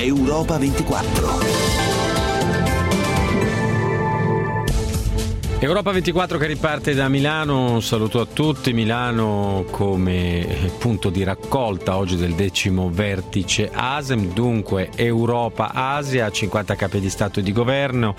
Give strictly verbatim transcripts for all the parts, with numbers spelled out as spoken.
Europa ventiquattro. Europa ventiquattro che riparte da Milano. Un saluto a tutti. Milano come punto di raccolta oggi del decimo vertice A S E M, dunque Europa-Asia, cinquanta capi di Stato e di Governo,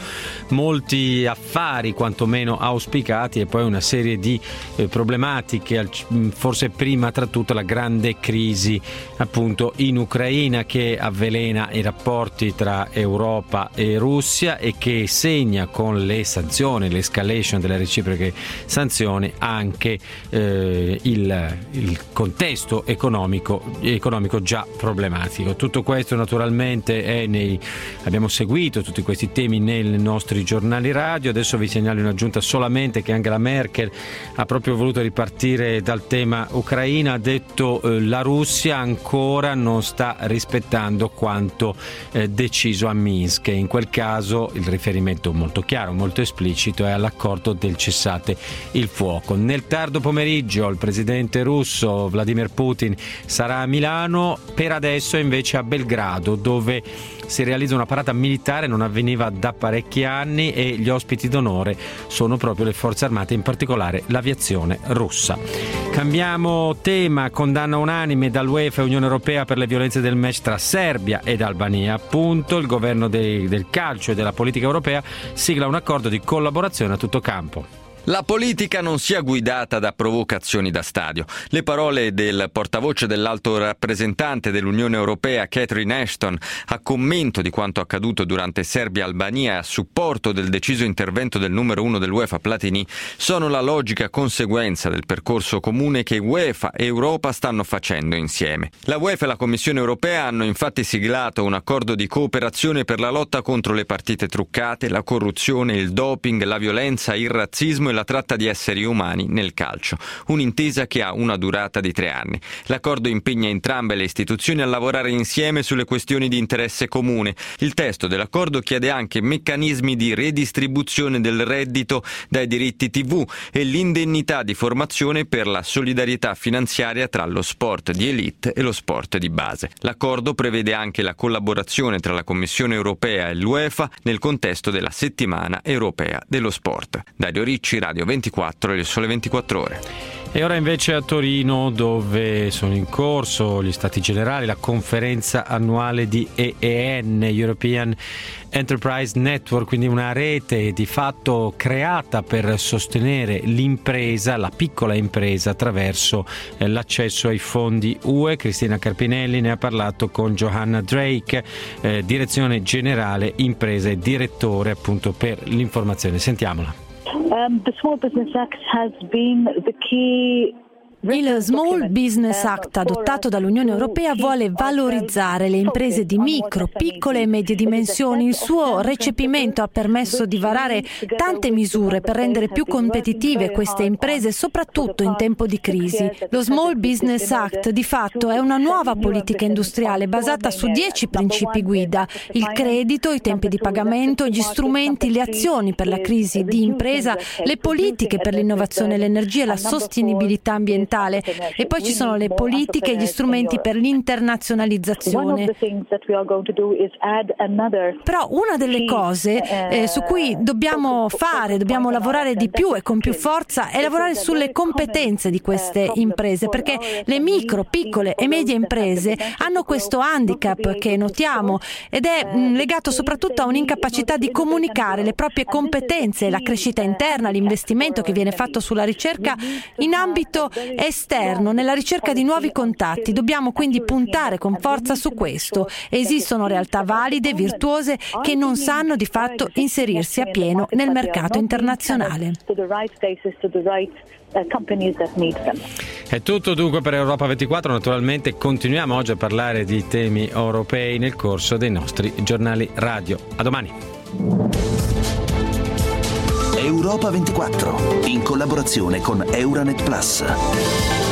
molti affari quantomeno auspicati e poi una serie di eh, problematiche, forse prima tra tutto la grande crisi appunto in Ucraina che avvelena i rapporti tra Europa e Russia e che segna con le sanzioni, l'escalation delle reciproche sanzioni anche eh, il, il contesto economico, economico già problematico. Tutto questo naturalmente è nei, abbiamo seguito tutti questi temi nei nostri giornali radio. Adesso vi segnalo in aggiunta solamente che Angela Merkel ha proprio voluto ripartire dal tema Ucraina, ha detto eh, la Russia ancora non sta rispettando quanto eh, deciso a Minsk, e in quel caso il riferimento molto chiaro, molto esplicito è all'accordo del cessate il fuoco. Nel tardo pomeriggio il presidente russo Vladimir Putin sarà a Milano, per adesso invece a Belgrado, dove si realizza una parata militare, non avveniva da parecchi anni, e gli ospiti d'onore sono proprio le forze armate, in particolare l'aviazione russa. Cambiamo tema. Condanna unanime dall'UEFA e Unione Europea per le violenze del match tra Serbia ed Albania. Appunto, il governo dei, del calcio e della politica europea sigla un accordo di collaborazione a tutto campo. La politica non sia guidata da provocazioni da stadio. Le parole del portavoce dell'alto rappresentante dell'Unione Europea, Catherine Ashton, a commento di quanto accaduto durante Serbia-Albania e a supporto del deciso intervento del numero uno dell'UEFA Platini, sono la logica conseguenza del percorso comune che UEFA e Europa stanno facendo insieme. La UEFA e la Commissione Europea hanno infatti siglato un accordo di cooperazione per la lotta contro le partite truccate, la corruzione, il doping, la violenza, il razzismo e la tratta di esseri umani nel calcio, un'intesa che ha una durata di tre anni. L'accordo impegna entrambe le istituzioni a lavorare insieme sulle questioni di interesse comune. Il testo dell'accordo chiede anche meccanismi di redistribuzione del reddito dai diritti tivù e l'indennità di formazione per la solidarietà finanziaria tra lo sport di elite e lo sport di base. L'accordo prevede anche la collaborazione tra la Commissione Europea e l'UEFA nel contesto della Settimana Europea dello Sport. Dario Ricci, Radio ventiquattro e il Sole ventiquattro Ore. E ora invece a Torino, dove sono in corso gli Stati Generali, la conferenza annuale di E E N, European Enterprise Network, quindi una rete di fatto creata per sostenere l'impresa, la piccola impresa, attraverso eh, l'accesso ai fondi U E. Cristina Carpinelli ne ha parlato con Johanna Drake, eh, direzione generale imprese e direttore appunto per l'informazione. Sentiamola. Um, the Small Business Act has been the key. Il Small Business Act adottato dall'Unione Europea vuole valorizzare le imprese di micro, piccole e medie dimensioni. Il suo recepimento ha permesso di varare tante misure per rendere più competitive queste imprese, soprattutto in tempo di crisi. Lo Small Business Act di fatto è una nuova politica industriale basata su dieci principi guida: il credito, i tempi di pagamento, gli strumenti, le azioni per la crisi di impresa, le politiche per l'innovazione e l'energia e la sostenibilità ambientale. E poi ci sono le politiche e gli strumenti per l'internazionalizzazione. Però una delle cose eh, su cui dobbiamo fare, dobbiamo lavorare di più e con più forza è lavorare sulle competenze di queste imprese, perché le micro, piccole e medie imprese hanno questo handicap che notiamo ed è mh, legato soprattutto a un'incapacità di comunicare le proprie competenze, la crescita interna, l'investimento che viene fatto sulla ricerca in ambito esterno, nella ricerca di nuovi contatti. Dobbiamo quindi puntare con forza su questo. Esistono realtà valide, virtuose, che non sanno di fatto inserirsi appieno nel mercato internazionale. È tutto dunque per Europa ventiquattro. Naturalmente continuiamo oggi a parlare di temi europei nel corso dei nostri giornali radio. A domani. Europa ventiquattro, in collaborazione con Euranet Plus.